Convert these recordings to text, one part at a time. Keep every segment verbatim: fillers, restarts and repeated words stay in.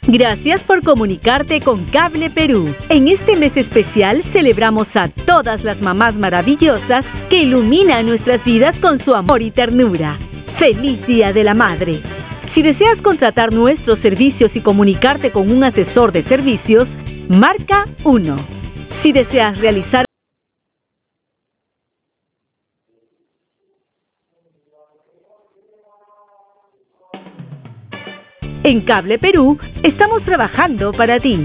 Gracias por comunicarte con Cable Perú. En este mes especial celebramos a todas las mamás maravillosas que iluminan nuestras vidas con su amor y ternura. ¡Feliz Día de la Madre! Si deseas contratar nuestros servicios y comunicarte con un asesor de servicios, marca uno. Si deseas realizar En Cable Perú, estamos trabajando para ti.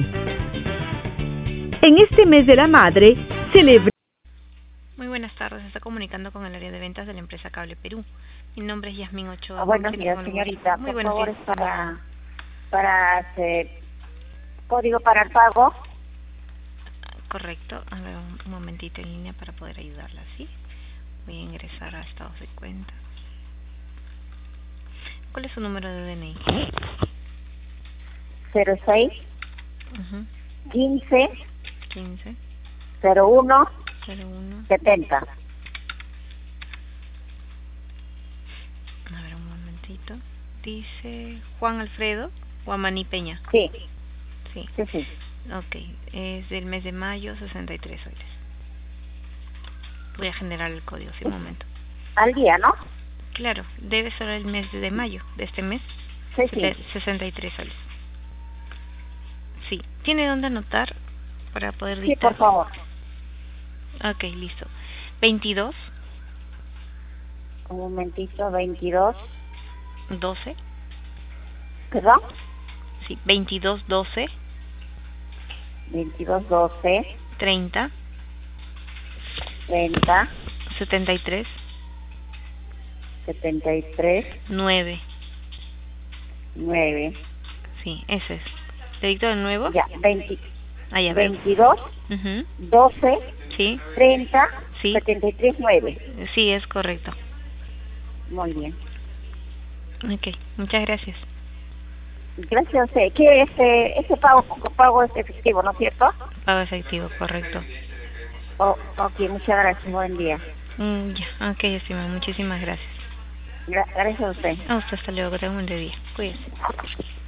En este mes de la madre, celebra... Muy buenas tardes, se está comunicando con el área de ventas de la empresa Cable Perú. Mi nombre es Yasmín Ochoa. Oh, buenos días, señorita. Muy Por buenos favor, días. es para, para hacer código para el pago. Correcto. A ver, un, un momentito en línea para poder ayudarla, ¿sí? Voy a ingresar a estados de cuenta. ¿Cuál es su número de D N I? cero seis Uh-huh. quince quince cero uno cero uno. setenta. A ver, un momentito. Dice Juan Alfredo Guamaní Peña. Sí, Sí. sí, sí. Ok, es del mes de mayo, sesenta y tres soles. Voy a generar el código, sí, un momento. Al día, ¿no? Claro, debe ser el mes de mayo de este mes. Sí, sí. De sesenta y tres soles. Sí, ¿tiene dónde anotar para poder Sí, dictar? por favor. Ok, listo. veintidós Un momentito, veintidós. doce. ¿Perdón? Sí, veintidós doce veintidós doce treinta treinta setenta y tres setenta y tres nueve. nueve. Sí, ese es. ¿Te dicto de nuevo? Ya, veinte, Ah, ya veo. veintidós Ujú. doce Sí, treinta Sí. setenta y tres nueve. sí, es correcto. Muy bien. Ok, muchas gracias. Gracias a usted. ¿Qué ese, ese pago, pago es efectivo, ¿no es cierto? Pago efectivo, correcto. Oh, ok, muchas gracias. Buen día. Mm, ya, ok, estimado, muchísimas gracias. Gra- gracias a usted. A usted, hasta luego, que tenga un buen día. Cuídese.